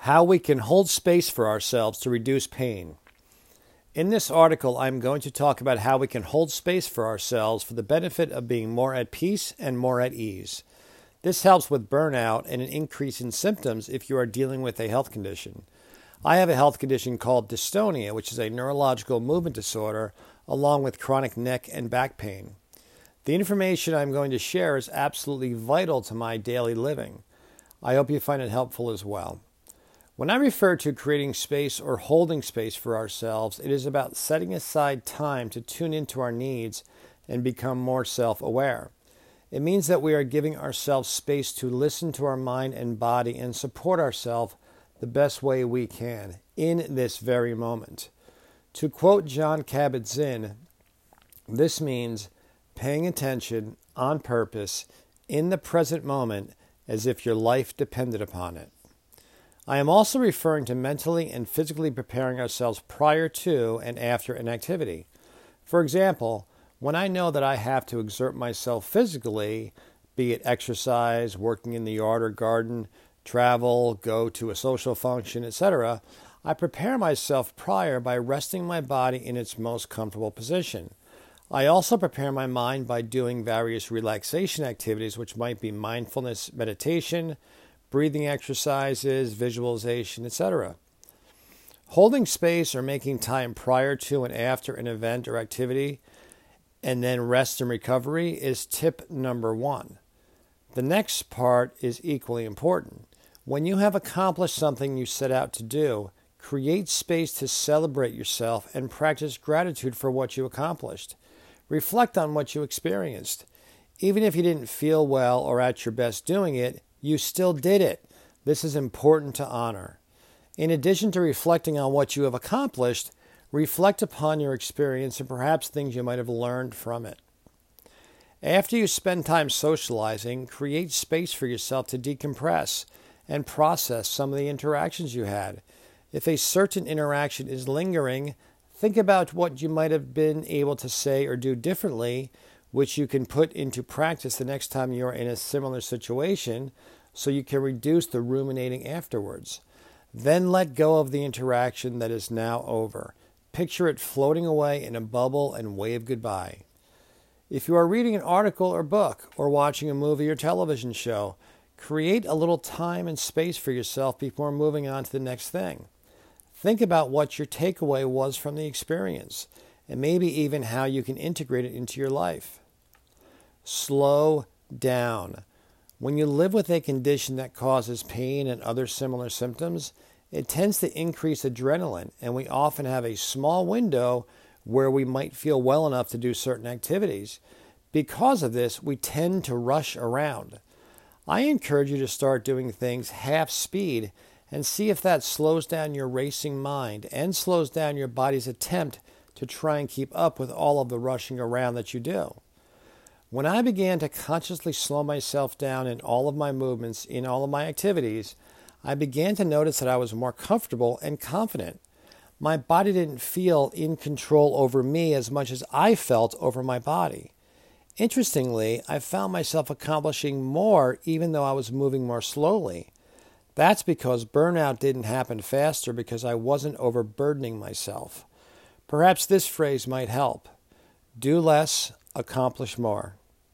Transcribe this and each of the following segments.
How we can hold space for ourselves to reduce pain. In this article, I'm going to talk about how we can hold space for ourselves for the benefit of being more at peace and more at ease. This helps with burnout and an increase in symptoms if you are dealing with a health condition. I have a health condition called dystonia, which is a neurological movement disorder, along with chronic neck and back pain. The information I'm going to share is absolutely vital to my daily living. I hope you find it helpful as well. When I refer to creating space or holding space for ourselves, it is about setting aside time to tune into our needs and become more self-aware. It means that we are giving ourselves space to listen to our mind and body and support ourselves the best way we can in this very moment. To quote Jon Kabat-Zinn, this means paying attention on purpose in the present moment as if your life depended upon it. I am also referring to mentally and physically preparing ourselves prior to and after an activity. For example, when I know that I have to exert myself physically, be it exercise, working in the yard or garden, travel, go to a social function, etc., I prepare myself prior by resting my body in its most comfortable position. I also prepare my mind by doing various relaxation activities, which might be mindfulness meditation, breathing exercises, visualization, etc. Holding space or making time prior to and after an event or activity, and then rest and recovery is tip number 1. The next part is equally important. When you have accomplished something you set out to do, create space to celebrate yourself and practice gratitude for what you accomplished. Reflect on what you experienced. Even if you didn't feel well or at your best doing it, you still did it. This is important to honor. In addition to reflecting on what you have accomplished, reflect upon your experience and perhaps things you might have learned from it. After you spend time socializing, create space for yourself to decompress and process some of the interactions you had. If a certain interaction is lingering, think about what you might have been able to say or do differently, which you can put into practice the next time you are in a similar situation, so you can reduce the ruminating afterwards. Then let go of the interaction that is now over. Picture it floating away in a bubble and wave goodbye. If you are reading an article or book or watching a movie or television show, create a little time and space for yourself before moving on to the next thing. Think about what your takeaway was from the experience, and maybe even how you can integrate it into your life. Slow down. When you live with a condition that causes pain and other similar symptoms, it tends to increase adrenaline, and we often have a small window where we might feel well enough to do certain activities. Because of this, we tend to rush around. I encourage you to start doing things half speed and see if that slows down your racing mind and slows down your body's attempt to try and keep up with all of the rushing around that you do. When I began to consciously slow myself down in all of my movements, in all of my activities, I began to notice that I was more comfortable and confident. My body didn't feel in control over me as much as I felt over my body. Interestingly, I found myself accomplishing more even though I was moving more slowly. That's because burnout didn't happen faster because I wasn't overburdening myself. Perhaps this phrase might help. Do less, accomplish more.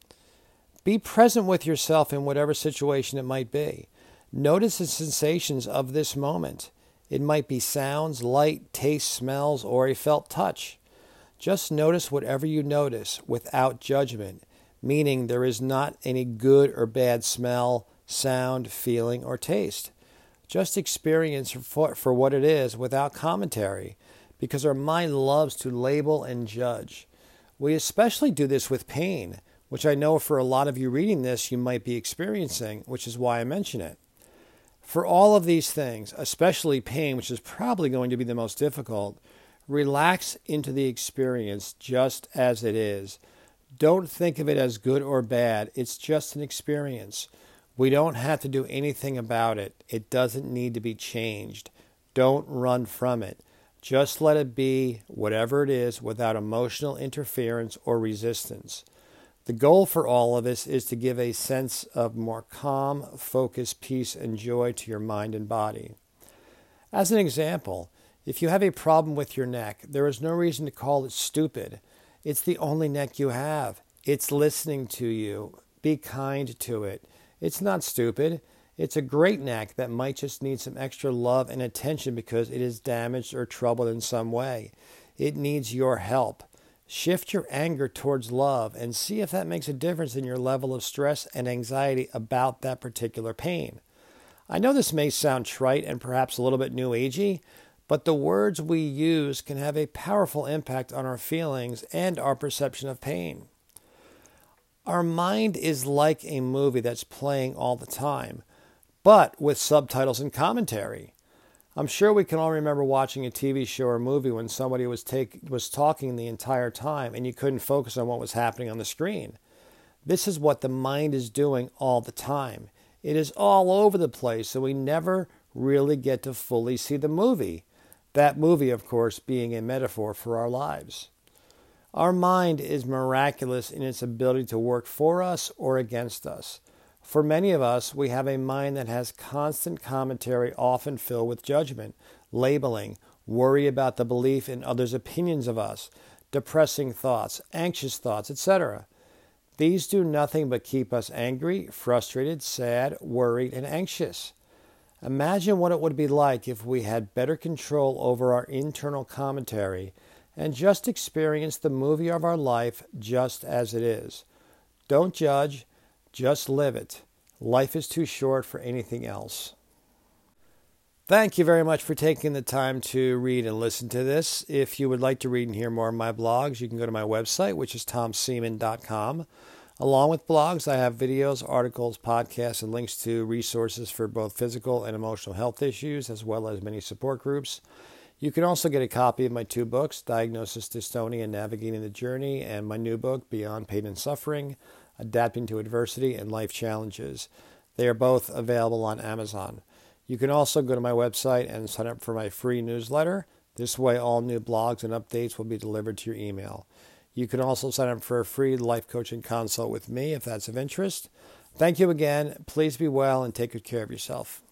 Be present with yourself in whatever situation it might be. Notice the sensations of this moment. It might be sounds, light, taste, smells, or a felt touch. Just notice whatever you notice without judgment, meaning there is not any good or bad smell, sound, feeling, or taste. Just experience for what it is without commentary, because our mind loves to label and judge. We especially do this with pain, which I know for a lot of you reading this you might be experiencing, which is why I mention it. For all of these things, especially pain, which is probably going to be the most difficult, relax into the experience just as it is. Don't think of it as good or bad. It's just an experience. We don't have to do anything about it. It doesn't need to be changed. Don't run from it. Just let it be whatever it is without emotional interference or resistance. The goal for all of us is to give a sense of more calm, focus, peace, and joy to your mind and body. As an example, if you have a problem with your neck, there is no reason to call it stupid. It's the only neck you have. It's listening to you. Be kind to it. It's not stupid. It's a great neck that might just need some extra love and attention because it is damaged or troubled in some way. It needs your help. Shift your anger towards love and see if that makes a difference in your level of stress and anxiety about that particular pain. I know this may sound trite and perhaps a little bit new agey, but the words we use can have a powerful impact on our feelings and our perception of pain. Our mind is like a movie that's playing all the time, but with subtitles and commentary. I'm sure we can all remember watching a TV show or movie when somebody was talking the entire time and you couldn't focus on what was happening on the screen. This is what the mind is doing all the time. It is all over the place, so we never really get to fully see the movie. That movie, of course, being a metaphor for our lives. Our mind is miraculous in its ability to work for us or against us. For many of us, we have a mind that has constant commentary, often filled with judgment, labeling, worry about the belief in others' opinions of us, depressing thoughts, anxious thoughts, etc. These do nothing but keep us angry, frustrated, sad, worried, and anxious. Imagine what it would be like if we had better control over our internal commentary and just experience the movie of our life just as it is. Don't judge, just live it. Life is too short for anything else. Thank you very much for taking the time to read and listen to this. If you would like to read and hear more of my blogs, you can go to my website, which is tomseaman.com. Along with blogs, I have videos, articles, podcasts, and links to resources for both physical and emotional health issues, as well as many support groups. You can also get a copy of my 2 books, Diagnosis Dystonia and Navigating the Journey, and my new book, Beyond Pain and Suffering, Adapting to Adversity and Life Challenges. They are both available on Amazon. You can also go to my website and sign up for my free newsletter. This way, all new blogs and updates will be delivered to your email. You can also sign up for a free life coaching consult with me if that's of interest. Thank you again. Please be well and take good care of yourself.